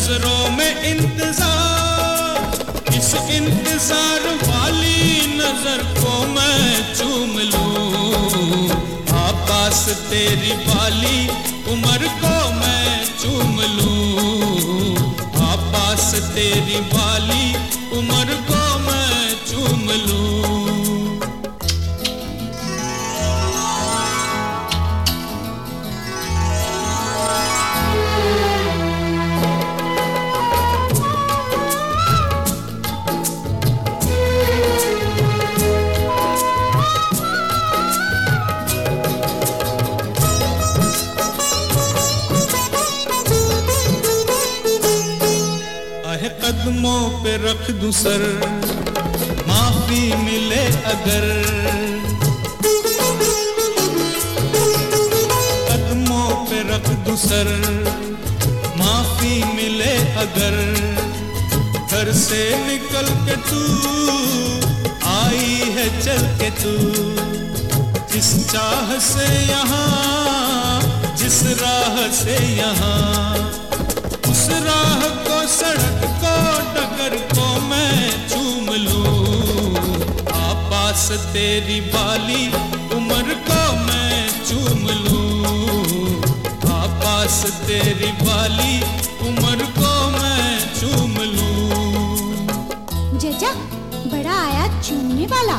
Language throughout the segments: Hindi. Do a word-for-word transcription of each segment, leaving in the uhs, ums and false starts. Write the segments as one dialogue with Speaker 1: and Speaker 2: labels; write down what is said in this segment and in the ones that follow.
Speaker 1: नजरों में इंतजार, इस इंतजार वाली नजर को मैं चूम लूं। आ पास तेरी वाली उम्र को मैं चूम लूं। आ पास तेरी वाली उम्र को मैं चूम लूं। कदमों पे रख दूं सर, माफी मिले अगर। कदमों पे रख दूं सर, माफी मिले अगर। घर से निकल के तू आई है चल के तू, जिस चाह से यहाँ, जिस राह से यहाँ, उस राह को, सड़क को, डगर को मैं चूम लूं। आ पास तेरी वाली उम्र को मैं चूम लूं। आ पास तेरी वाली उम्र को मैं चूम लूं।
Speaker 2: जजा, बड़ा आया चूमने वाला।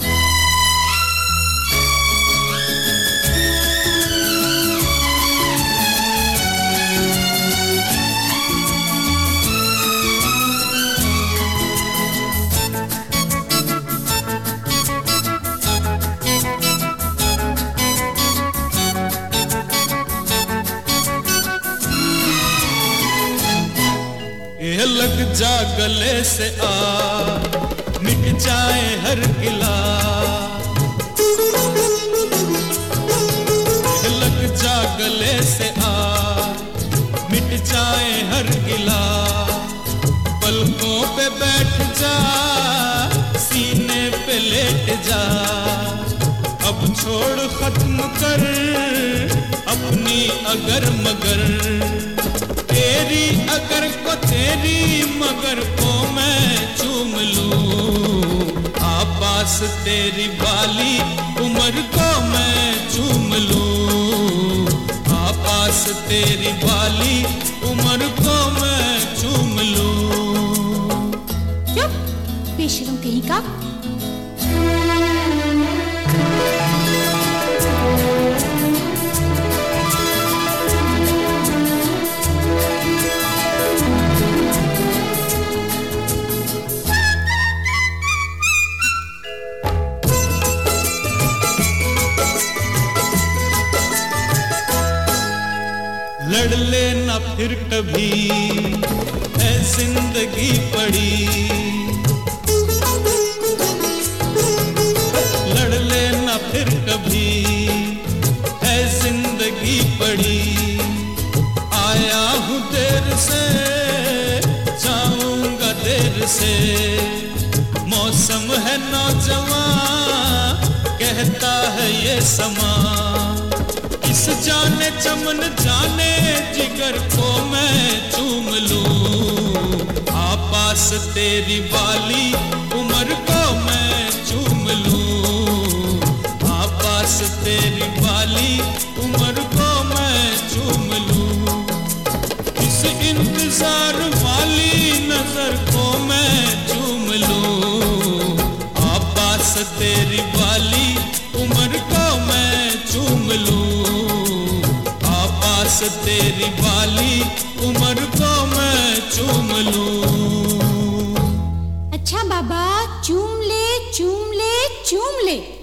Speaker 1: ये लग जा गले से आ, मिट जाए हर गिला। ये लग जा गले से आ, मिट जाए हर गिला। पलकों पे बैठ जा, सीने पे लेट जा। अब छोड़ खत्म कर अपनी अगर मगर। तेरी अगर को, तेरी मगर को मैं चूम लूं। आ पास तेरी वाली उम्र को मैं चूम लूं। आ पास तेरी वाली उम्र को मैं चूम लूं।
Speaker 2: चुप, बेशरम कहीं का।
Speaker 1: लड़ लेना फिर कभी है जिंदगी पड़ी। लड़ लेना फिर कभी है जिंदगी पड़ी। आया हूँ देर से, जाऊंगा देर से। मौसम है नौजवान, कहता है ये समा। इस जाने चमन जाने जिगर को मैं चूम लूं। आ पास तेरी वाली उम्र को मैं चूम लूं। आ पास तेरी वाली उम्र को मैं चूम लूं। इस इंतजार वाली नजर को मैं चूम लूं। आ पास तेरी वाली उम्र को मैं चूम लूं। तेरी वाली उम्र को मैं चूम लूं।
Speaker 2: अच्छा बाबा, चूम ले, चूम ले, चूम ले।